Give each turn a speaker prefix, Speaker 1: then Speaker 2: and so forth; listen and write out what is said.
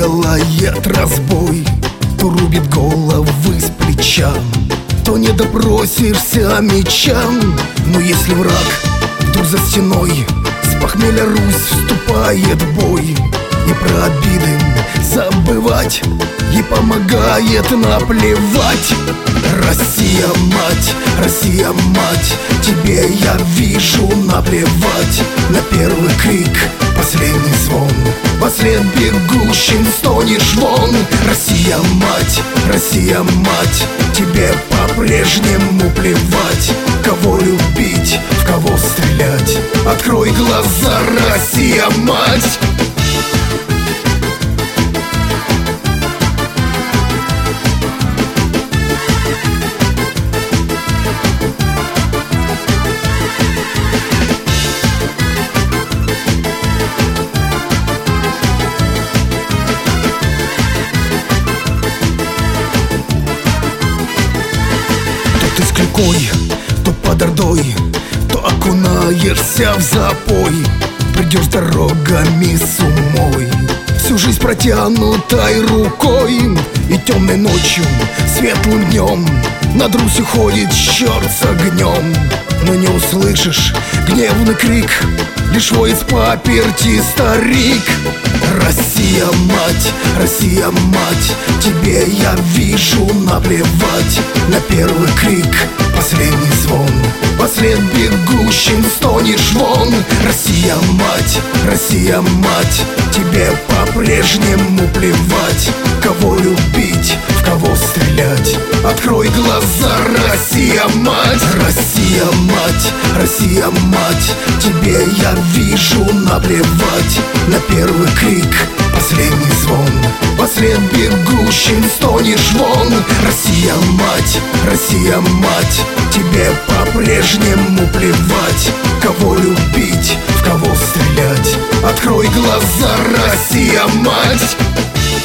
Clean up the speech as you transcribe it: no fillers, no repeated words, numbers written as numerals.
Speaker 1: делает разбой, то рубит головы с плеча, то не допросишься мечам. Но если враг вдруг за стеной, с похмелья Русь вступает в бой. И про обиды забывать ей помогает наплевать. Россия, мать, тебе я вижу наплевать. На первый крик последний звон, послед бегущим стонешь вон. Россия, мать, тебе по-прежнему плевать. Кого любить, в кого стрелять? Открой глаза, Россия, мать. То с клюкой, то под ордой, то окунаешься в запой. Придешь дорогами с умой, всю жизнь протянутой рукой. И темной ночью, светлым днем над Русью ходит черт с огнем. Но не услышишь гневный крик, лишь воет с паперти старик. Россия, мать, тебе я вижу наплевать. На первый крик последний звон, послед бегущим стонешь вон. Россия, мать, тебе по-прежнему плевать. Кого любить, в кого стрелять? Открой глаза, Россия, мать. Россия, мать, тебе я вижу наплевать. На первый крик последний звон, послед бегущим стонешь вон. Россия, мать, тебе по-прежнему плевать. Кого любить, в кого стрелять? Открой глаза, Россия, мать.